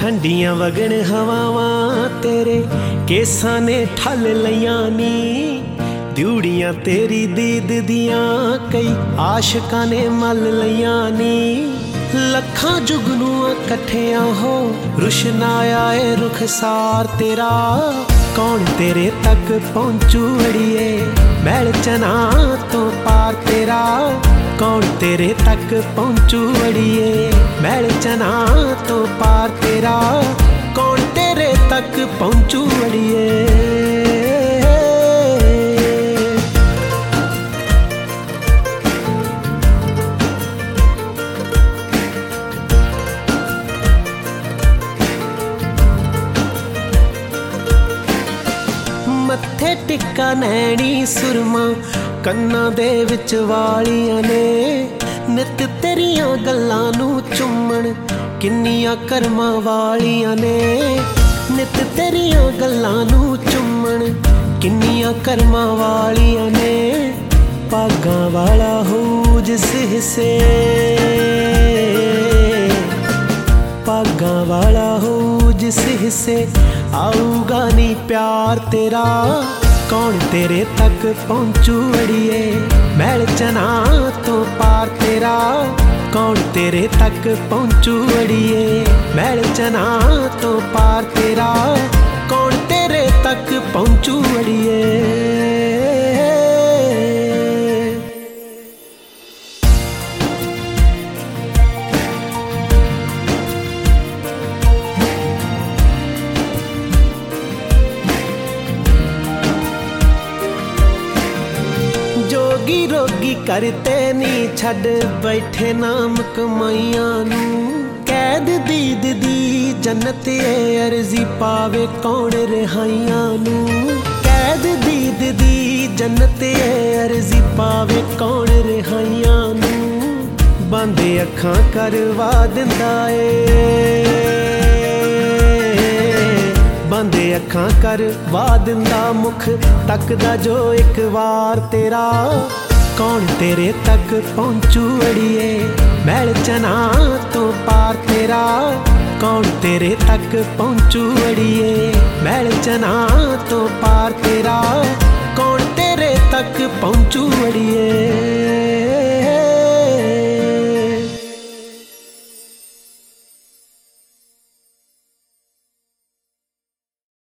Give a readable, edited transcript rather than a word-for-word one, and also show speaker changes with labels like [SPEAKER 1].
[SPEAKER 1] ठंडियां वगण हवावां तेरे केसां ने ठल लईयां नी। दिउड़ियां तेरी दीद दियां कई आशिकां ने मल लईयां नी। लखां जुगनूआं कट्ठियां हो रुशनाया ए रुखसार तेरा। कौन तेरे तक पहुंचू अड़िए मैल चना तो पार तेरा। कौन तेरे तक पहुंचू अड़िए मैल चना तो पार तेरा। कौन तेरे तक पहुंचू अड़िए। मत्थे टिक्का नैनी सुरमा कन्ना दे विच वालियां ने। नित तेरियां गल्लां नूं चुम्मण किन्नियां करमां वालियां ने। नित तेरियां गल्लां नूं चुम्मण किन्नियां करमां वालियां ने। भागां वाला हो जिस हिस्से भागां वाला हो जिस हिस्से आऊगा नी प्यार तेरा। कौन तेरे तक पहुंचू अड़िए मैल चना तो पार तेरा। कौन तेरे तक पहुंचू अड़िए मैल चना तो पार तेरा। कौन तेरे तक पहुंचू अड़िए। जोगी रोगी करते नी छड़ बैठे नाम कमाइयां नूं। कैद दीद दी जन्नत ए अर्जी पावे कौन रिहाइयां नूं। कैद दीद दी जन्नत ए अर्जी पावे कौन रिहाइयां नूं। बंद अखां करवा दिंदा ए बंद अखां करवा दिंदा मुख तकदा जो एक वार तेरा। कौन तेरे तक पहुंचू अड़िए मैल चना तो पार तेरा। कौन तेरे तक पहुंचू अड़िए मैल चना तो पार तेरा। कौन तेरे तक पहुंचू अड़िए।